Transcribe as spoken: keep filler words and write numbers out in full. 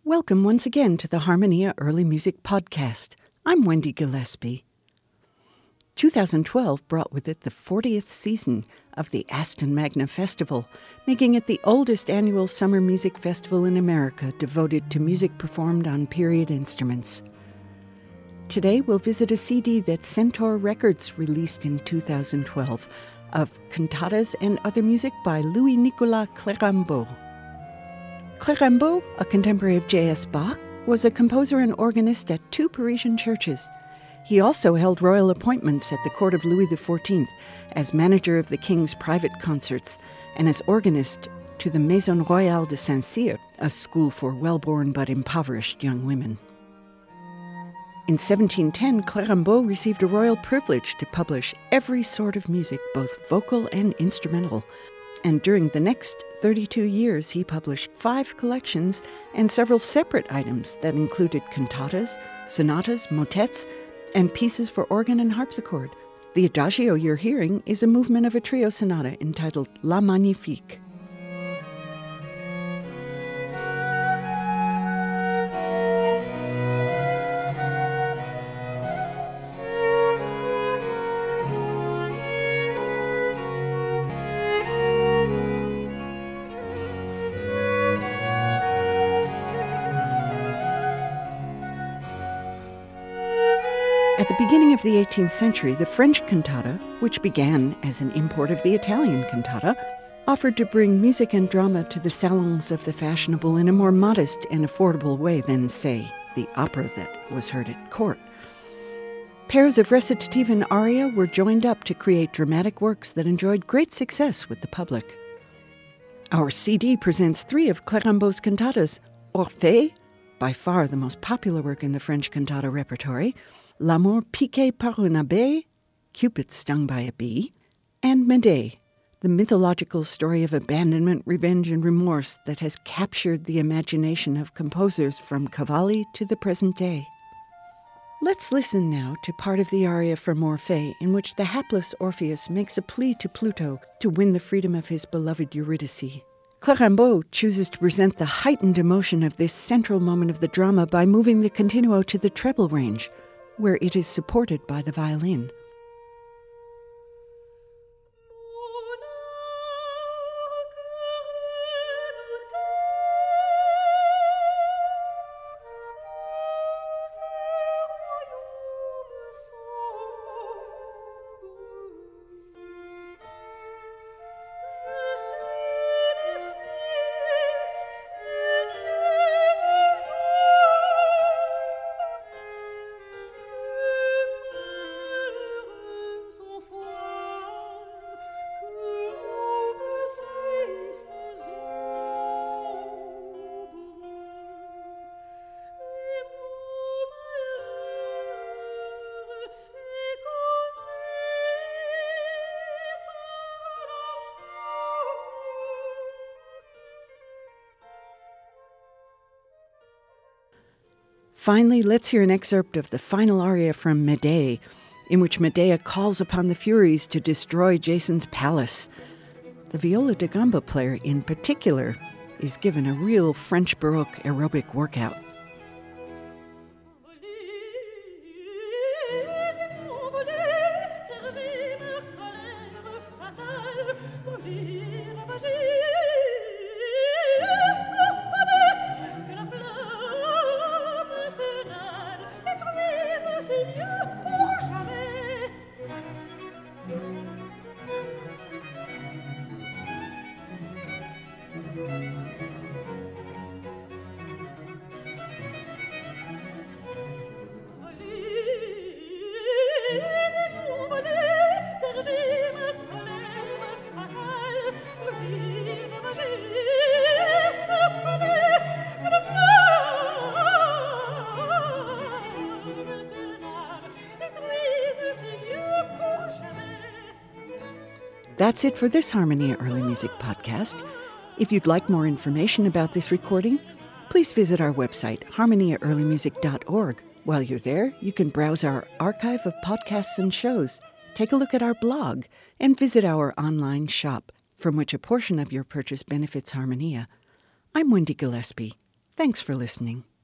Welcome once again to the Harmonia Early Music Podcast. I'm Wendy Gillespie. two thousand twelve brought with it the fortieth season of the Aston Magna Festival, making it the oldest annual summer music festival in America devoted to music performed on period instruments. Today we'll visit a C D that Centaur Records released in two thousand twelve of cantatas and other music by Louis-Nicolas Clérambault. Clérambault, a contemporary of J S Bach, was a composer and organist at two Parisian churches. He also held royal appointments at the court of Louis the fourteenth as manager of the king's private concerts and as organist to the Maison Royale de Saint-Cyr, a school for well-born but impoverished young women. In seventeen ten, Clérambault received a royal privilege to publish every sort of music, both vocal and instrumental. And during the next thirty-two years, he published five collections and several separate items that included cantatas, sonatas, motets, and pieces for organ and harpsichord. The adagio you're hearing is a movement of a trio sonata entitled La Magnifique. At the beginning of the eighteenth century, the French cantata, which began as an import of the Italian cantata, offered to bring music and drama to the salons of the fashionable in a more modest and affordable way than, say, the opera that was heard at court. Pairs of recitative and aria were joined up to create dramatic works that enjoyed great success with the public. Our C D presents three of Clérambault's cantatas: Orphée, by far the most popular work in the French cantata repertory, L'amour piqué par une abeille, Cupid stung by a bee, and Médée, the mythological story of abandonment, revenge, and remorse that has captured the imagination of composers from Cavalli to the present day. Let's listen now to part of the aria from Orphée, in which the hapless Orpheus makes a plea to Pluto to win the freedom of his beloved Eurydice. Clérambault chooses to present the heightened emotion of this central moment of the drama by moving the continuo to the treble range, where it is supported by the violin. Finally, let's hear an excerpt of the final aria from Médée, in which Medea calls upon the Furies to destroy Jason's palace. The viola da gamba player, in particular, is given a real French Baroque aerobic workout. That's it for this Harmonia Early Music Podcast. If you'd like more information about this recording, please visit our website, harmonia early music dot org. While you're there, you can browse our archive of podcasts and shows, take a look at our blog, and visit our online shop, from which a portion of your purchase benefits Harmonia. I'm Wendy Gillespie. Thanks for listening.